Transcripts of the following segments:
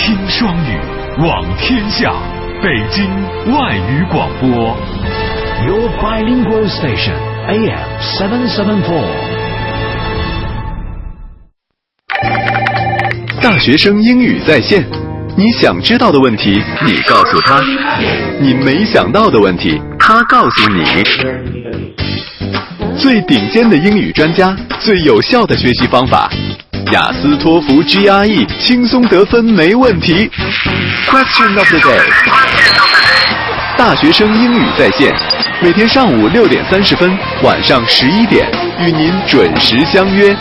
听双语，网天下，北京外语广播。 Your bilingual station, AM 774。 大学生英语在线，你想知道的问题，你告诉他；你没想到的问题，他告诉你。最顶尖的英语专家，最有效的学习方法，雅思托福 GRE 轻松得分没问题。Question of the day， 大学生英语在线，每天上午6点30分，晚上11点，与您准时相约。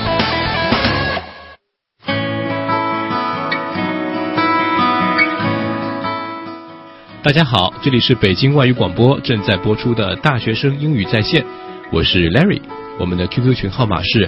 大家好，这里是北京外语广播正在播出的大学生英语在线，我是 Larry， 我们的 QQ 群号码是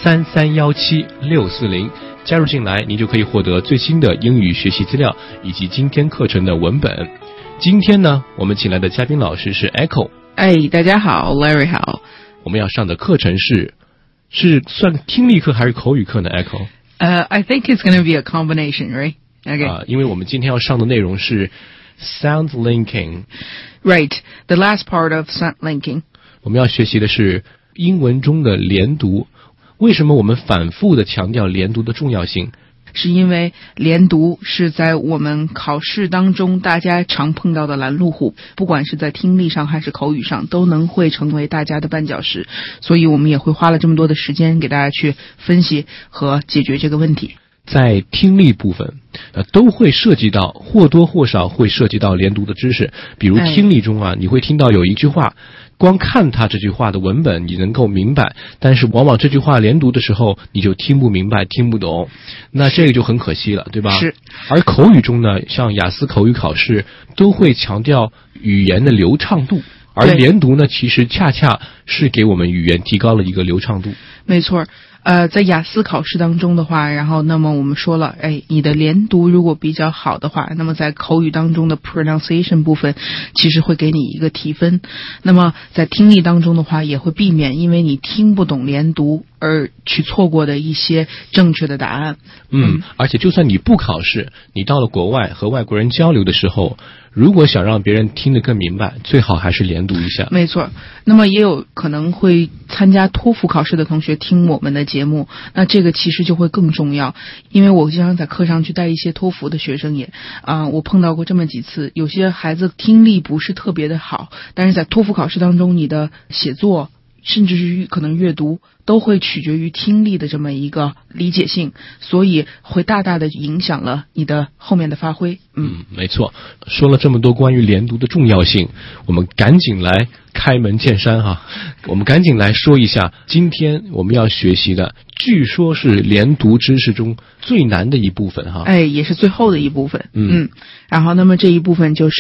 3317640，加入进来您就可以获得最新的英语学习资料以及今天课程的文本。今天呢，我们请来的嘉宾老师是 Echo。 大家好 Larry 好。 我们要上的课程是算听力课还是口语课呢 Echo？ I think it's going to be a combination, right? Okay. 因为我们今天要上的内容是Sound linking. Right, the last part of sound linking. 我们要学习的是英文中的连读。为什么我们反复的强调连读的重要性？ 是因为连读是在我们考试当中大家常碰到的拦路虎，不管是在听力上还是口语上，都能会成为大家的绊脚石，所以我们也会花了这么多的时间给大家去分析和解决这个问题。 在听力部分都会涉及到或多或少会涉及到连读的知识。比如听力中你会听到有一句话，光看它这句话的文本你能够明白，但是往往这句话连读的时候你就听不明白听不懂，那这个就很可惜了，对吧？ 是。 而口语中呢，像雅思口语考试都会强调语言的流畅度，而连读呢其实恰恰是给我们语言提高了一个流畅度。 没错。在雅思考试当中的话，然后那么我们说了，你的连读如果比较好的话，那么在口语当中的 pronunciation 部分其实会给你一个提分。那么在听力当中的话，也会避免因为你听不懂连读而去错过的一些正确的答案。 而且就算你不考试，你到了国外和外国人交流的时候，如果想让别人听得更明白，最好还是连读一下。 没错。那么也有可能会参加托福考试的同学听我们的节目，那这个其实就会更重要，因为我经常在课上去带一些托福的学生我碰到过这么几次，有些孩子听力不是特别的好，但是在托福考试当中，你的写作甚至是可能阅读都会取决于听力的这么一个理解性，所以会大大的影响了你的后面的发挥。 没错。说了这么多关于连读的重要性，我们赶紧来开门见山我们赶紧来说一下今天我们要学习的，据说是连读知识中最难的一部分也是最后的一部分。然后那么这一部分就是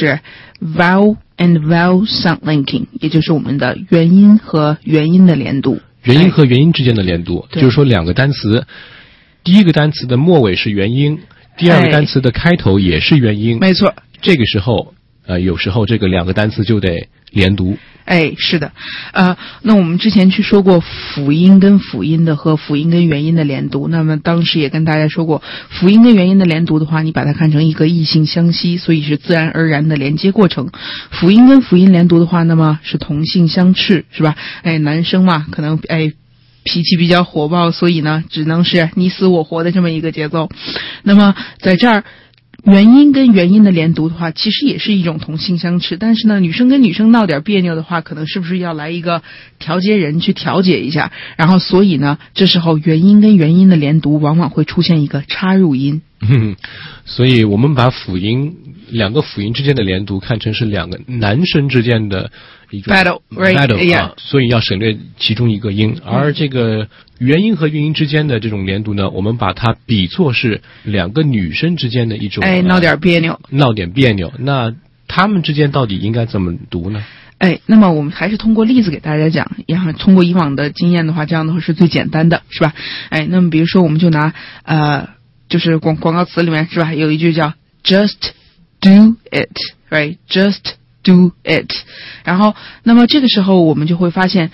vowel and vowel sound linking， 也就是我们的元音和元音的连读。 元音和元音之间的连读，就是说两个单词，第一个单词的末尾是元音，第二个单词的开头也是元音。 没错。 这个时候有时候这个两个单词就得连读。 是的。那我们之前去说过辅音跟辅音的和辅音跟元音的连读，那么当时也跟大家说过，辅音跟元音的连读的话，你把它看成一个异性相吸，所以是自然而然的连接过程。辅音跟辅音连读的话，那么是同性相斥，是吧？男生嘛，可能脾气比较火爆，所以呢只能是你死我活的这么一个节奏。那么在这儿元音跟元音的连读的话，其实也是一种同性相斥，但是呢女生跟女生闹点别扭的话，可能是不是要来一个调节人去调节一下，然后所以呢这时候元音跟元音的连读往往会出现一个插入音。 所以我们把两个辅音之间的连读看成是两个男生之间的一种 battle, right? 所以要省略其中一个音。而这个元音和元音之间的这种连读呢，我们把它比作是两个女生之间的一种闹点别扭。 那他们之间到底应该怎么读呢？ 那么我们还是通过例子给大家讲，然后通过以往的经验的话，这样的话是最简单的，是吧？那么比如说我们就拿就是广告词里面，是吧，有一句叫 just do it, right? Just do it。 然后那么这个时候我们就会发现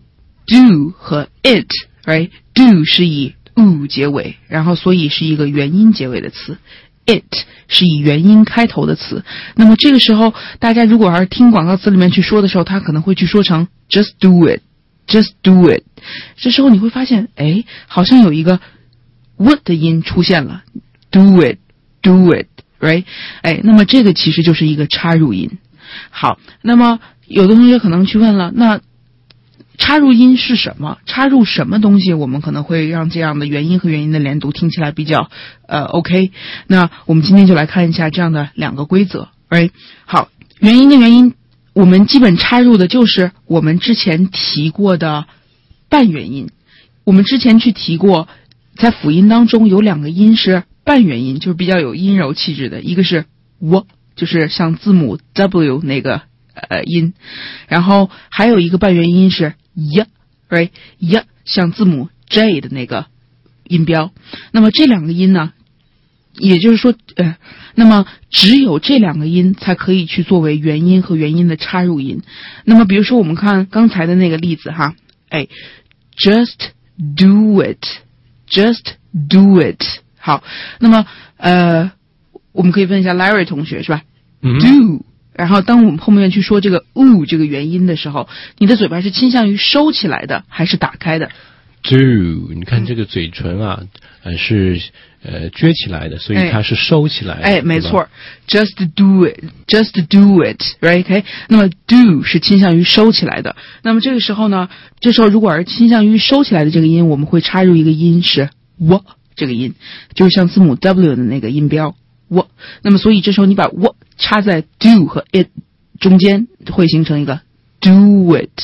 do 和 it, right? do 是以 u 结尾，然后所以是一个元音结尾的词。 it 是以元音开头的词。那么这个时候大家如果要是听广告词里面去说的时候，他可能会去说成 just do it just do it， 这时候你会发现好像有一个 what 的音出现了， do it do it right， 那么这个其实就是一个插入音。好，那么有的同学可能去问了，那插入音是什么？插入什么东西我们可能会让这样的元音和元音的连读听起来比较OK。那我们今天就来看一下这样的两个规则 right。 好，元音跟元音我们基本插入的就是我们之前提过的半元音。我们之前去提过，在辅音当中有两个音是半元音，就是比较有阴柔气质的，一个是 w， 就是像字母 W 那个音，然后还有一个半元音是 y right y， 像字母 J 的那个音标。那么这两个音呢，也就是说那么只有这两个音才可以去作为元音和元音的插入音。那么比如说我们看刚才的那个例子哈，just do it just do it。 好，那么我们可以问一下 Larry 同学是吧，do， 然后当我们后面去说这个 这个元音的时候，你的嘴巴是倾向于收起来的还是打开的？ do， 你看这个嘴唇啊是撅起来的，所以它是收起来的。 没错 ，just do it just do it right OK。 那么 do 是倾向于收起来的。那么这个时候呢，这时候如果是倾向于收起来的这个音，我们会插入一个音是 w 这个音，就是像字母 W 的那个音标 w。 那么所以这时候你把 w 插在 do 和 it 中间，会形成一个 do it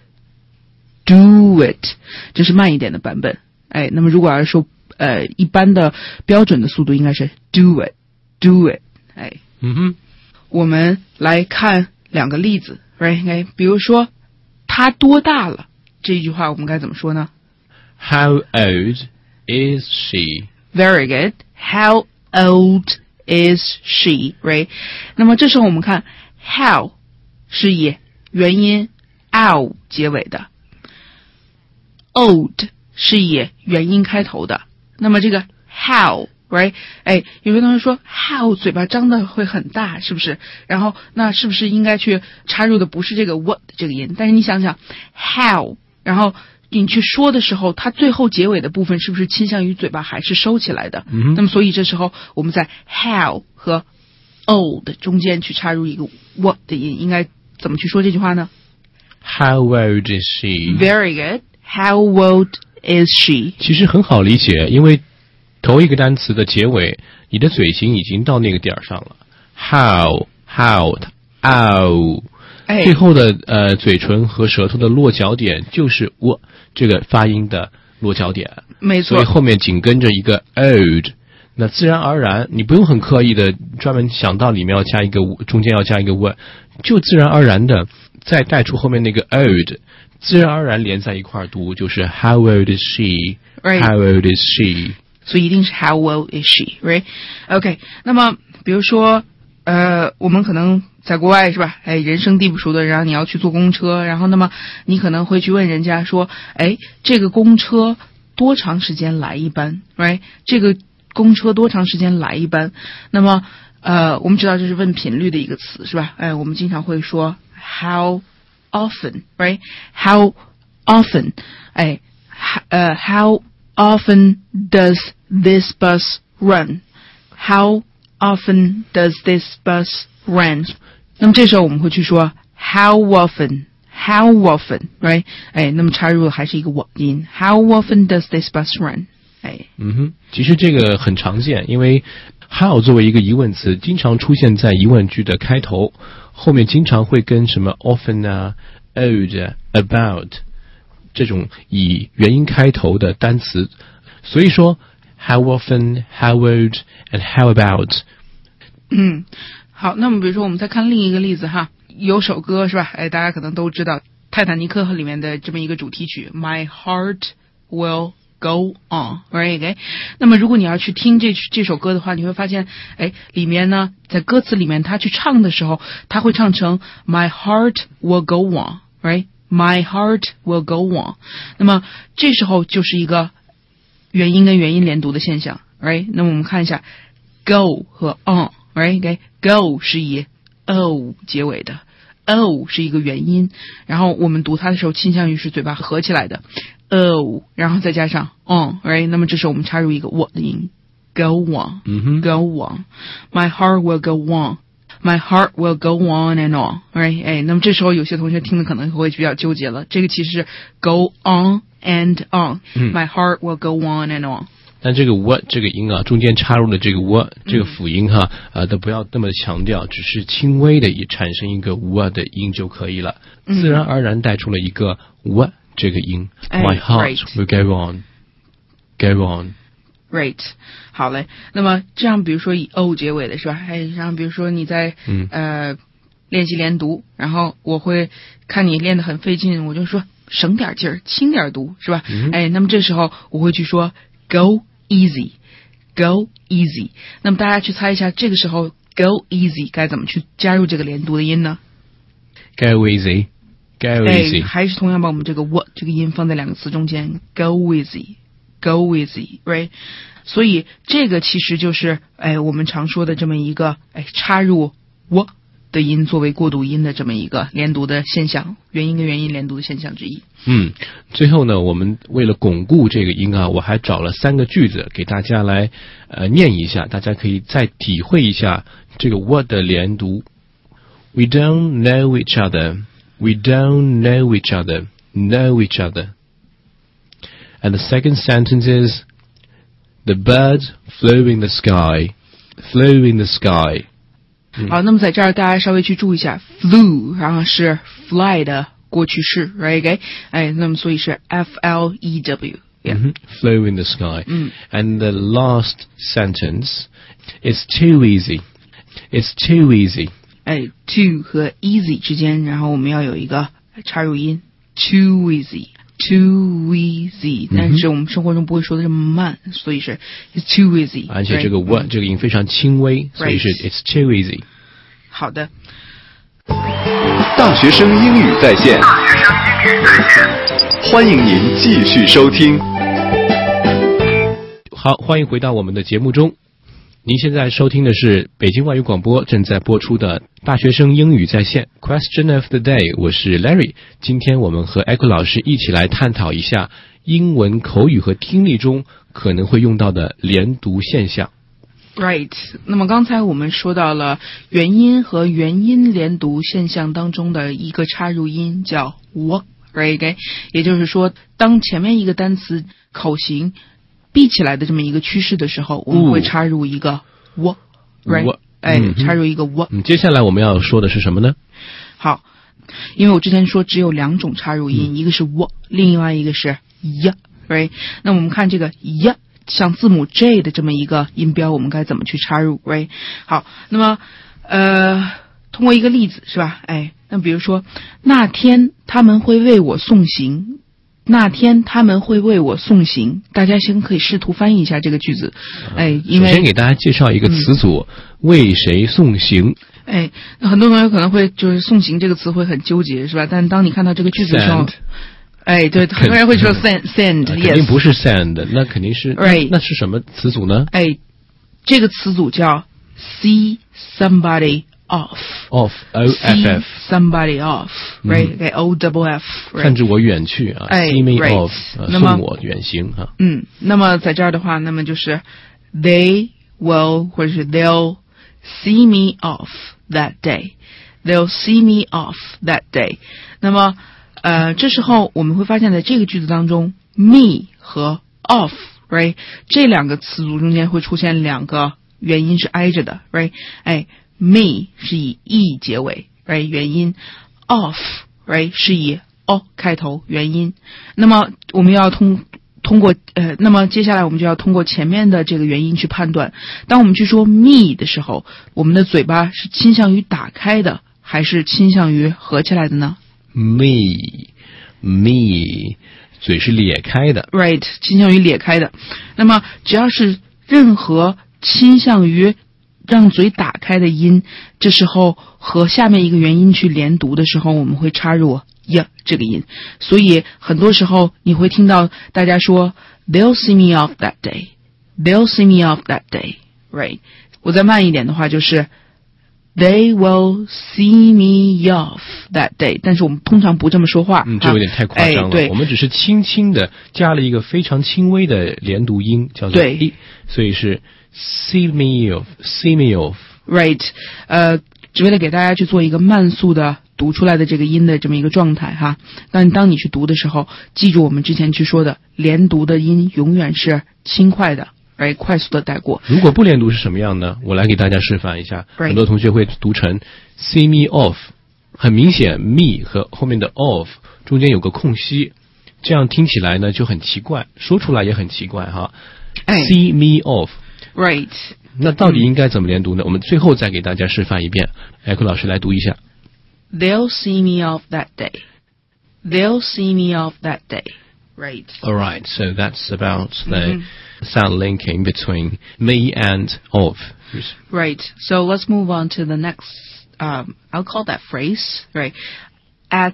do it， 这是慢一点的版本。那么如果要是说一般的标准的速度应该是 do it do it。 我们来看两个例子 right。 比如说他多大了，这一句话我们该怎么说呢？ How old is she? Very good. How old is she? Right. 那么这时候我们看 how 是以元音 ow 结尾的， old 是以元音开头的。那么这个 how right， 有些同学说 how 嘴巴张的会很大，是不是？然后那是不是应该去插入的不是这个 what 这个音？但是你想想 how， 然后你去说的时候，它最后结尾的部分是不是倾向于嘴巴还是收起来的？那么所以这时候我们在 how 和 old 中间去插入一个 what 的音，应该怎么去说这句话呢？ How old is she? Very good. How old is she? 其实很好理解，因为头一个单词的结尾，你的嘴型已经到那个点上了。How ow，最后的嘴唇和舌头的落脚点就是我这个发音的落脚点， 没错。 所以后面紧跟着一个 old， 那自然而然你不用很刻意的专门想到里面要加一个中间要加一个 what， 就自然而然的再带出后面那个 old， 自然而然连在一块读，就是 How old is she？ Right. How old is she？ 所以一定是 How old is she？ Right？ OK， 那么比如说我们可能在国外是吧？人生地不熟的，然后你要去坐公车，然后那么你可能会去问人家说，这个公车多长时间来一班 ？Right？ 这个公车多长时间来一班？那么我们知道这是问频率的一个词是吧？我们经常会说 How often？ Right？ How often？ How often does this bus run? How often does this bus run? 那么这时候我们会去说 How often? How often? Right? 那么插入的还是一个我音 How often does this bus run? 其实这个很常见，因为 how 作为一个疑问词，经常出现在疑问句的开头，后面经常会跟什么 often 啊 old about 这种以元音开头的单词，所以说 how often, how old and how about。 好，那么比如说我们再看另一个例子哈，有首歌是吧？大家可能都知道泰坦尼克里面的这么一个主题曲 My heart will go on right？ 那么如果你要去听这首歌的话，你会发现里面呢，在歌词里面他去唱的时候，他会唱成 My heart will go on right？ My heart will go on。 那么这时候就是一个元音跟元音连读的现象 right？ 那么我们看一下 go 和 on，right？go 是以 o 结尾的 ，o 是一个元音，然后我们读它的时候倾向于是嘴巴合起来的 o， 然后再加上 on，right？ 那么这时候我们插入一个 what 的音 ，go on，go on，my heart will go on。My heart will go on and on, right？ 那么这时候有些同学听的可能会比较纠结了。这个其实是 go on and on，My heart will go on and on。 但这个 what 这个音啊，中间插入的这个 what 这个辅音哈，都不要那么强调，只是轻微的也产生一个 what 的音就可以了，自然而然带出了一个 what 这个音。My heart will go on, go on。Right， 好嘞。那么这样，比如说以 o 结尾的是吧？然后比如说你在练习连读，然后我会看你练得很费劲，我就说省点劲儿，轻点读，是吧？那么这时候我会去说 go easy， go easy。那么大家去猜一下，这个时候 go easy 该怎么去加入这个连读的音呢 ？Go easy， go easy， 还是同样把我们这个 what 这个音放在两个词中间 ，go easy。Go easy, right？ 所以这个其实就是我们常说的这么一个插入 w 的音作为过渡音的这么一个连读的现象，元音跟元音连读的现象之一。 最后呢，我们为了巩固这个音啊，我还找了3个句子给大家来念一下，大家可以再体会一下这个 w 的连读。We don't know each other. We don't know each other. Know each other.And the second sentence is, the birds flew in the sky. Flew in the sky. 好，那么在这儿大家稍微去注意一下 flew 然后是 fly 的过去式 right？ 那么所以是 F-L-E-W。Yeah. Flew in the sky. And the last sentence is too easy. It's too easy. to 和 easy 之间，然后我们要有一个插入音 too easy。Too easy， 但是我们生活中不会说的这么慢，所以是 it's too easy。 而且这个 what 这个音非常轻微，所以是 it's too easy。 好的。 大学生英语在线，欢迎您继续收听。 好，欢迎回到我们的节目中。您现在收听的是北京外语广播正在播出的大学生英语在线 Question of the Day， 我是 Larry。今天我们和 Echo 老师一起来探讨一下英文口语和听力中可能会用到的连读现象。 Right， 那么刚才我们说到了元音和元音连读现象当中的一个插入音叫 w，right？ 也就是说，当前面一个单词口型闭起来的这么一个趋势的时候，我们会插入一个 w，right？ 插入一个 w。 接下来我们要说的是什么呢？ 好，因为我之前说只有2种插入音，一个是 w， 另外一个是 y，right？ 那我们看这个 y， 像字母 J 的这么一个音标，我们该怎么去插入 ，right？ 好，那么通过一个例子是吧？那比如说那天他们会为我送行。那天他们会为我送行，大家先可以试图翻译一下这个句子。因为首先给大家介绍一个词组，为谁送行？ 很多同学可能会就是送行这个词会很纠结，是吧？但当你看到这个句子的时候，对，很多人会说 send， 肯定不是 send， 那肯定是那是什么词组呢？ 这个词组叫 see somebody off， O-F-F somebody off， right？ O-double-F， 看着我远去啊 see me off， 送我远行啊。 那么在这儿的话，那么就是 they will 或者是 they'll see me off that day， they'll see me off that day。那么这时候我们会发现在这个句子当中 me 和 off right 这两个词组中间会出现2个元音是挨着的 right me 是以 e 结尾 right 元音 off right 是以 o 开头元音。那么我们要通过那么接下来我们就要通过前面的这个元音去判断，当我们去说 me 的时候，我们的嘴巴是倾向于打开的还是倾向于合起来的呢？ me 嘴是咧开的 right 倾向于咧开的。那么只要是任何倾向于让嘴打开的音，这时候和下面一个元音去连读的时候，我们会插入 y 这个音。所以很多时候你会听到大家说 they'll see me off that day， they'll see me off that day right 我再慢一点的话就是 They will see me off that day， 但是我们通常不这么说话， 这有点太夸张了。 对， 我们只是轻轻的加了一个非常轻微的连读音，叫做 e， 所以是 see me off，see me off。Right， 只为了给大家去做一个慢速的读出来的这个音的这么一个状态哈。但当你去读的时候，记住我们之前去说的，连读的音永远是轻快的。快速的带过。 如果不连读是什么样呢？我来给大家示范一下。很多同学会读成 see me off， 很明显 me 和后面的 off 中间有个空隙，这样听起来呢就很奇怪，说出来也很奇怪哈。see me off。Right。那到底应该怎么连读呢？我们最后再给大家示范一遍。Echo 老师来读一下。 They'll see me off that day. They'll see me off that day.Right. All right. So that's about the sound linking between me and of. Right. So let's move on to the next, I'll call that phrase, right? At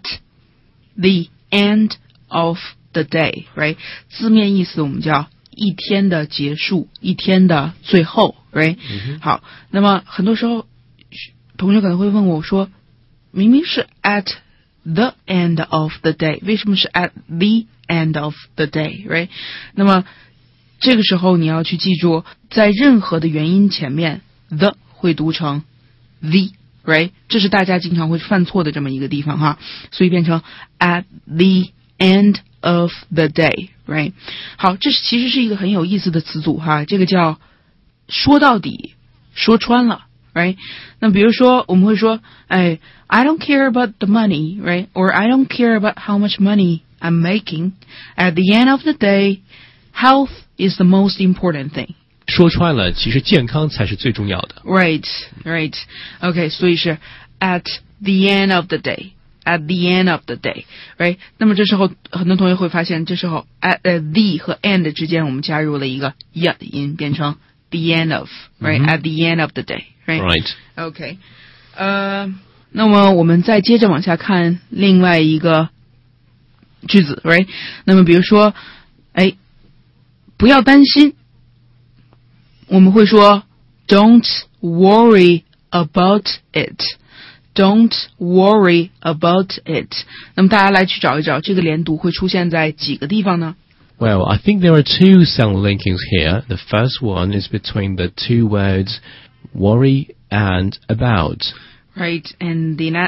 the end of the day, right? 字面意思我们叫一天的结束，一天的最后 right？ 好，那么很多时候同学可能会问我说，明明是 at the end of the day， 为什么是 at the end of the day right？ 那么这个时候你要去记住，在任何的元音前面 the 会读成 the right？ 这是大家经常会犯错的这么一个地方哈，所以变成 at the end of the day right？ 好，这其实是一个很有意思的词组哈，这个叫说到底说穿了 right？ 那比如说我们会说I don't care about the money right？ Or I don't care about how much money I'm making. At the end of the day, health is the most important thing. 说穿了，其实健康才是最重要的。 Right. Okay, 所以是 at the end of the day. At the end of the day, right? 那么这时候很多同学会发现，这时候 at the 和 and 之间我们加入了一个 ya 的音，变成 the end of, right? At the end of the day, right? Right. Okay. 那么我们再接着往下看另外一个句子 right？ 那么比如说不要担心，我们会说 Don't worry about it. Don't worry about it. 那么大家来去找一找，这个连读会出现在几个地方呢？ Well, I think there are two sound linkings here. The first one is between the two words worry and about. Right, and the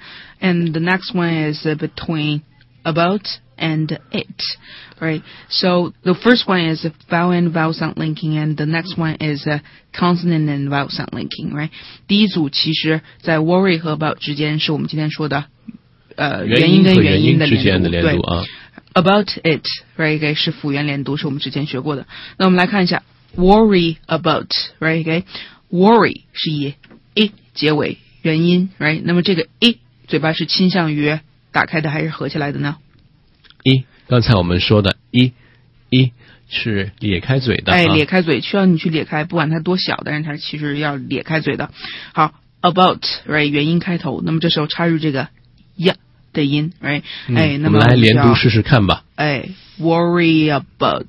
next one is between about and it, right? So the first one is vowel and vowel sound linking, and the next one is consonant and vowel sound linking, right? 第一组其实在 worry 和 about 之间是我们今天说的元音跟元音的连读，对。About it, right? 是辅元连读，是我们之前学过的。那我们来看一下 worry about, right? Worry 是以 a 结尾元音 right？ 那么这个 a 嘴巴是倾向于打开的还是合起来的呢？ 刚才我们说的是咧开嘴的， 咧开嘴需要你去咧开，不管它多小，但是它其实要咧开嘴的。好 about right 元音开头，那么这时候插入这个 ya 的音 right？ 那么我们来连读试试看吧。 worry about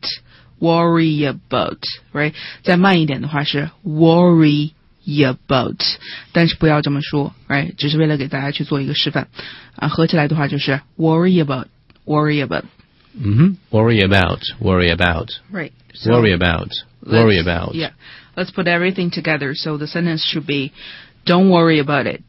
right？ 再慢一点的话是 worry about， 但是不要这么说 right？ 只是为了给大家去做一个示范合起来的话就是 worry about worry about right so worry about yeah let's put everything together so the sentence should be don't worry about it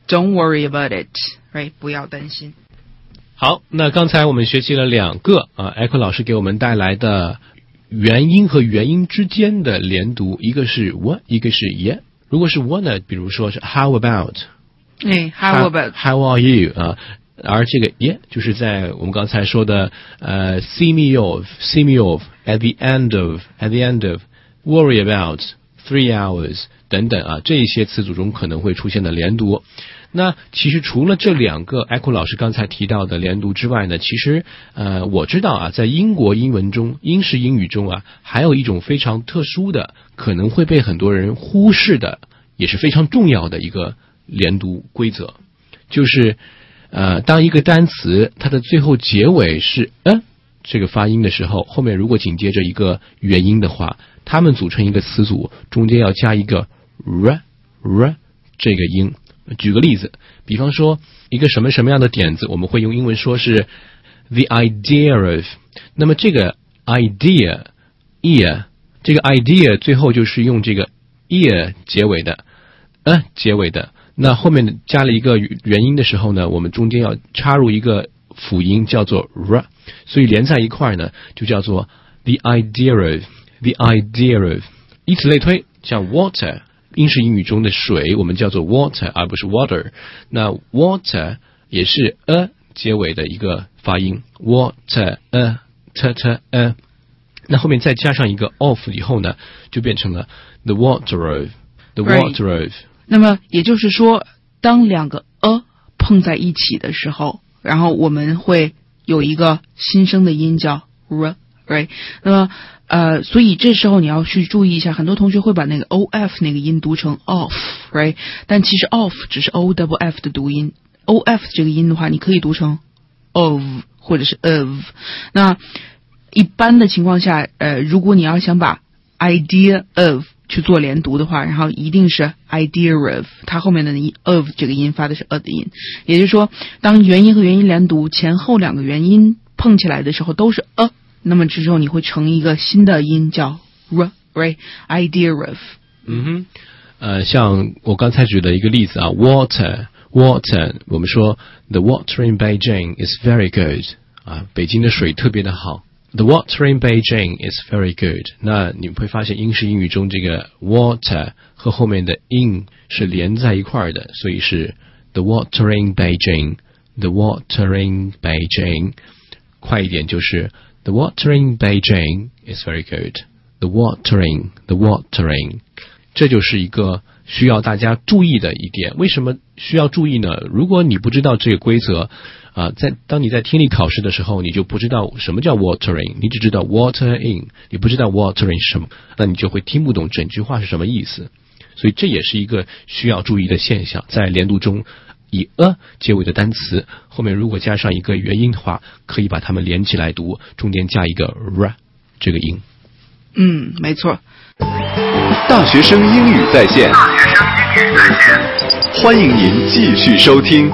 right 不要担心。 好，那刚才我们学习了两个Echo 老师给我们带来的元音和元音之间的连读，一个是 what 一个是 yeah。如果是 what 呢，比如说是 how about how about how are you而这个 yeah 就是在我们刚才说的see me off at the end of worry about 3 hours 等等这些词组中可能会出现的连读。那其实除了这两个 Echo 老师刚才提到的连读之外呢，其实我知道在英国英文中，英式英语中还有一种非常特殊的，可能会被很多人忽视的，也是非常重要的一个连读规则，就是当一个单词它的最后结尾是这个发音的时候，后面如果紧接着一个元音的话，它们组成一个词组，中间要加一个 r 这个音。举个例子，比方说一个什么样的点子，我们会用英文说是 the idea of。那么这个 idea 这个 idea 最后就是用这个 ear 结尾的结尾的。那后面加了一个元音的时候呢，我们中间要插入一个辅音叫做 r， 所以连在一块呢就叫做 the idea of。以此类推，像 water， 英式英语中的水我们叫做 water 而不是 water。那 water 也是结尾的一个发音 water t。那后面再加上一个 of 以后呢，就变成了 the water of。 那么也就是说，当两个碰在一起的时候，然后我们会有一个新生的音叫 r，right？ 那么所以这时候你要去注意一下，很多同学会把那个 of 那个音读成 off，right？ 但其实 off 只是 o double f 的读音 ，of 这个音的话，你可以读成 of 或者是 of。那一般的情况下，如果你要想把 idea of 去做连读的话，然后一定是 idea of， 它后面的 of 这个音发的是的音，也就是说，当元音和元音连读前后两个元音碰起来的时候都是那么这时候你会成一个新的音叫 r，right？ idea of。 像我刚才举的一个例子啊 water， 我们说 the water in Beijing is very good 北京的水特别的好。The water in Beijing is very good。 那你会发现英式英语中这个 water 和后面的 in 是连在一块的，所以是 the water in Beijing， the water in Beijing。 快一点就是 the water in Beijing is very good， the watering。 这就是一个需要大家注意的一点。为什么需要注意呢？如果你不知道这个规则当你在听力考试的时候，你就不知道什么叫 watering， 你只知道 water in， 你不知道 watering 是什么，那你就会听不懂整句话是什么意思。所以这也是一个需要注意的现象。在连读中，以结尾的单词后面如果加上一个元音的话，可以把它们连起来读，中间加一个 r 这个音。 没错。 大学生英语在线，欢迎您继续收听。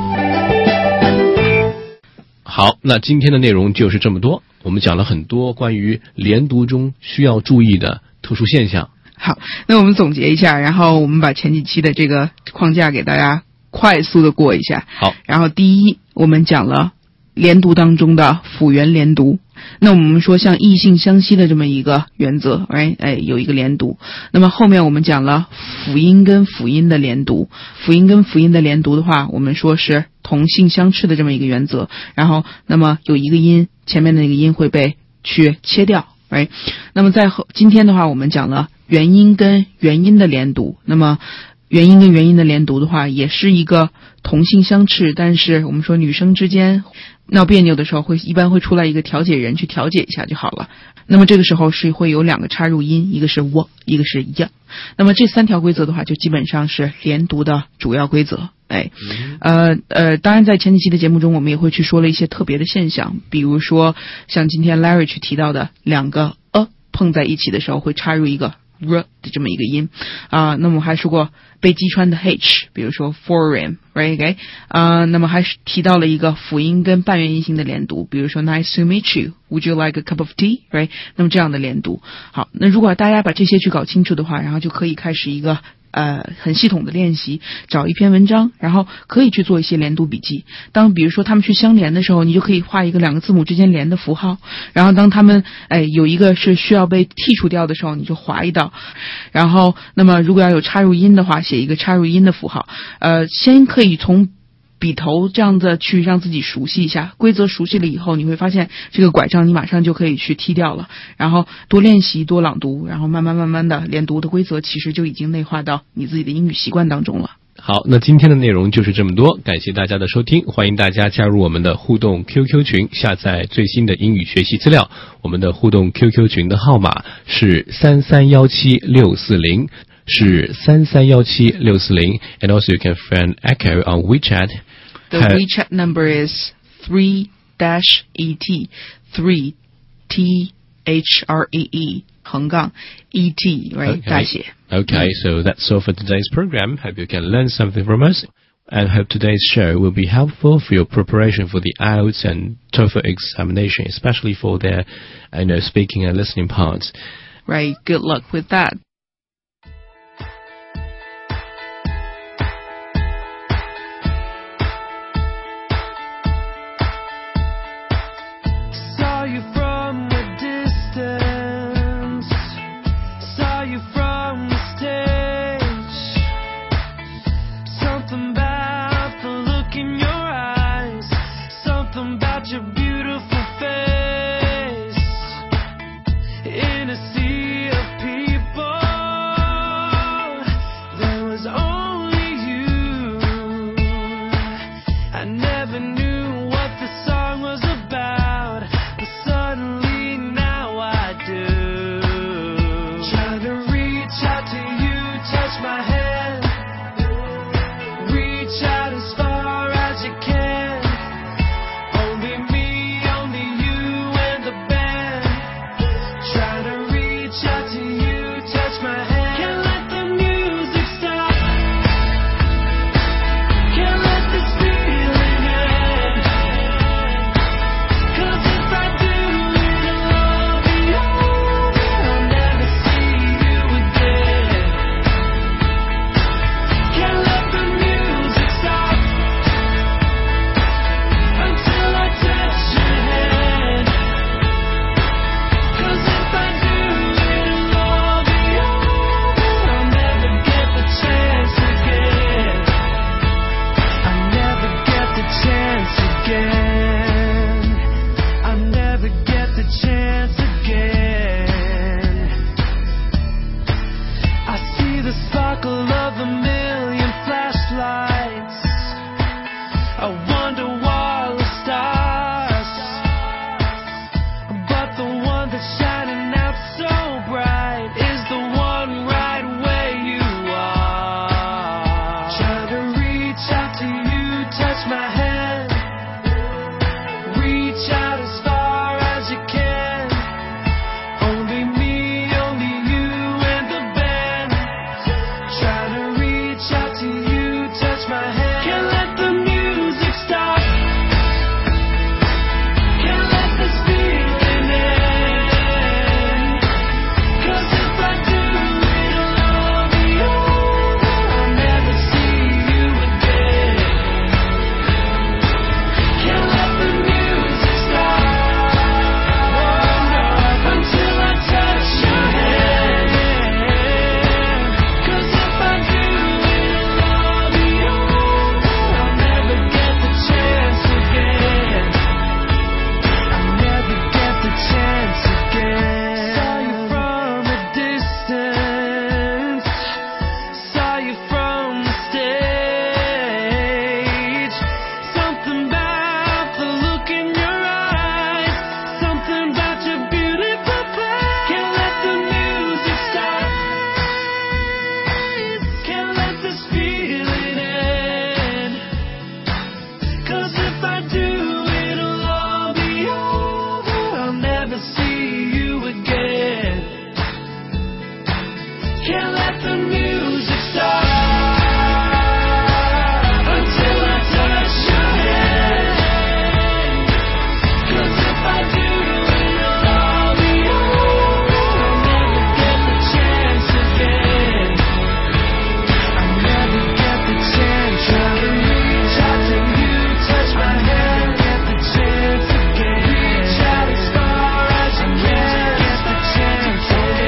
好，那今天的内容就是这么多。我们讲了很多关于连读中需要注意的特殊现象。 好，那我们总结一下，然后我们把前几期的这个框架给大家快速的过一下。 好， 然后第一，我们讲了连读当中的辅元连读。那我们说像异性相吸的这么一个原则，有一个连读。那么后面我们讲了辅音跟辅音的连读，辅音跟辅音的连读的话，我们说是同性相斥的这么一个原则。然后，那么有一个音前面的那个音会被去切掉，那么在今天的话，我们讲了元音跟元音的连读。那么元音跟元音的连读的话，也是一个同性相斥，但是我们说女生之间闹别扭的时候一般会出来一个调解人去调解一下就好了。那么这个时候是会有两个插入音，一个是 w， 一个是 y。那么这三条规则的话，就基本上是连读的主要规则。当然在前几期的节目中，我们也会去说了一些特别的现象，比如说像今天 Larry 去提到的两个碰在一起的时候会插入一个 r 的这么一个音那么我还说过被击穿的 h， 比如说 foreign， 那么还是提到了一个辅音跟半元音型的连读，比如说 nice to meet you， would you like a cup of tea， 那么这样的连读。好，那如果大家把这些去搞清楚的话，然后就可以开始一个很系统的练习，找一篇文章，然后可以去做一些连读笔记。当比如说他们去相连的时候，你就可以画一个两个字母之间连的符号，然后当他们有一个是需要被剔除掉的时候，你就划一道。然后那么如果要有插入音的话，写一个插入音的符号。先可以从笔头这样的去让自己熟悉一下规则，熟悉了以后你会发现这个拐杖你马上就可以去踢掉了，然后多练习多朗读，然后慢慢的连读的规则其实就已经内化到你自己的英语习惯当中了。 好，那今天的内容就是这么多，感谢大家的收听，欢迎大家加入我们的互动 QQ 群，下载最新的英语学习资料。我们的互动 QQ 群的号码是3317640，是3317640 and also you can find Echo on WeChat. The WeChat number is 3-ET 3THREE _ET， 大写。 Okay, so that's all for today's program. Hope you can learn something from us, and hope today's show will be helpful for your preparation for the IELTS and TOEFL examination, especially for their, speaking and listening parts. Right. Good luck with that.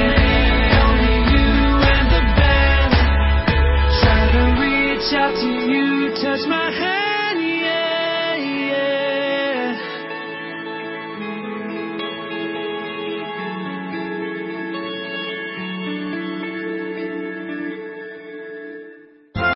To you.